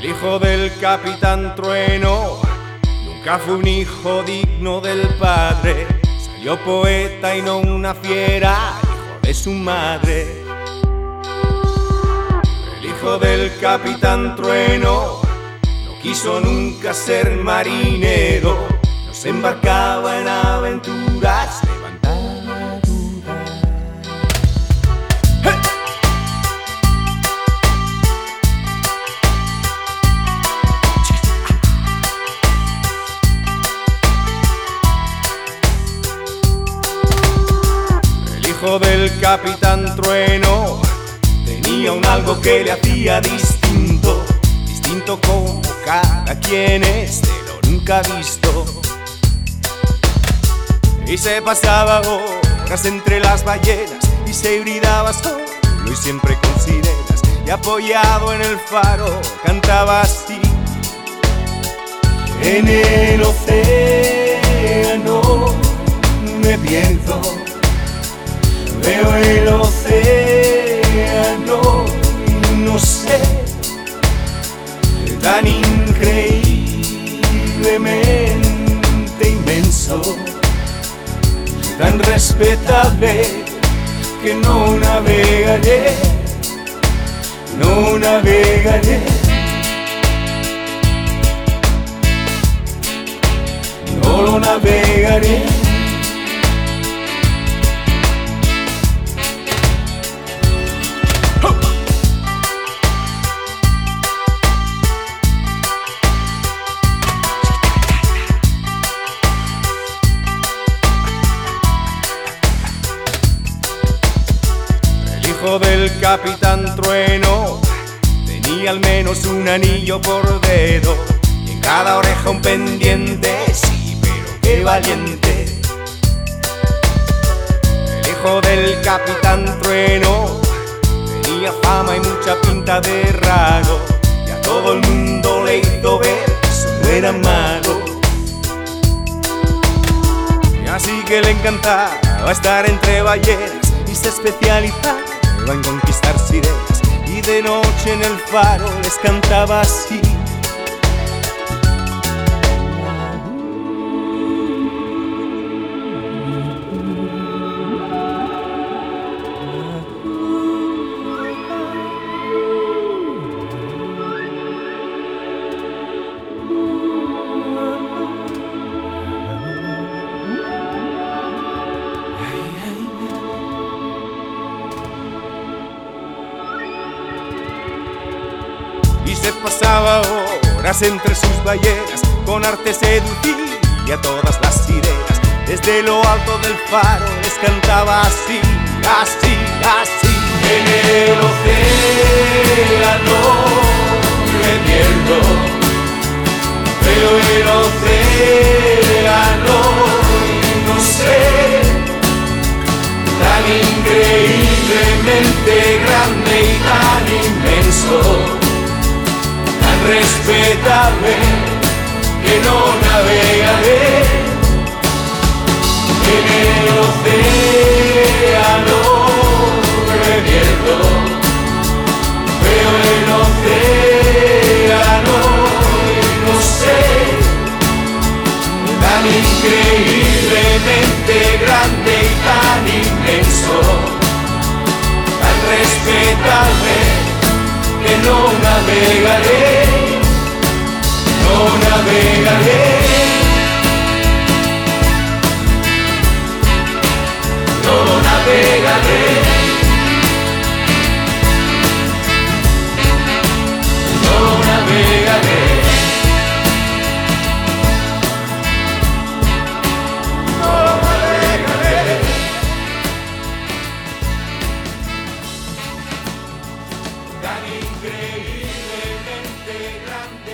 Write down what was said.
El hijo del Capitán Trueno nunca fue un hijo digno del padre. Salió poeta y no una fiera, hijo de su madre. El hijo del Capitán Trueno no quiso nunca ser marinero, no se embarcaba en aventuras, levantaba dudas. ¡Hey! El hijo del Capitán Trueno tenía un algo que le hacía distinto, distinto como cada quien es de lo nunca visto. Y se pasaba horas entre las ballenas y se hibridaba solo y siempre con sirenas, y apoyado en el faro cantaba así: en el océano me pierdo, veo el océano y no sé, tan increíblemente inmenso, tan respetable que no navegaré, no navegaré, no lo navegaré. El hijo del Capitán Trueno tenía al menos un anillo por dedo y en cada oreja un pendiente, sí, pero qué valiente. El hijo del Capitán Trueno tenía fama y mucha pinta de raro, y a todo el mundo le hizo ver que eso no era malo. Y así que le encantaba estar entre ballenas y se especializaba en conquistar sirenas, y de noche en el faro les cantaba así: y se pasaba horas entre sus ballenas, con arte seducía a todas las sirenas. Desde lo alto del faro les cantaba así, así, así: en el océano me pierdo, veo el océano y no sé, tan increíblemente grande y tan inmenso, respetable que no navegaré. En el océano me pierdo, veo el océano y no sé, tan increíblemente grande y tan inmenso, tan respetable que no navegaré, no navegaré, no navegaré, no navegaré, no navegaré. Tan increíblemente grande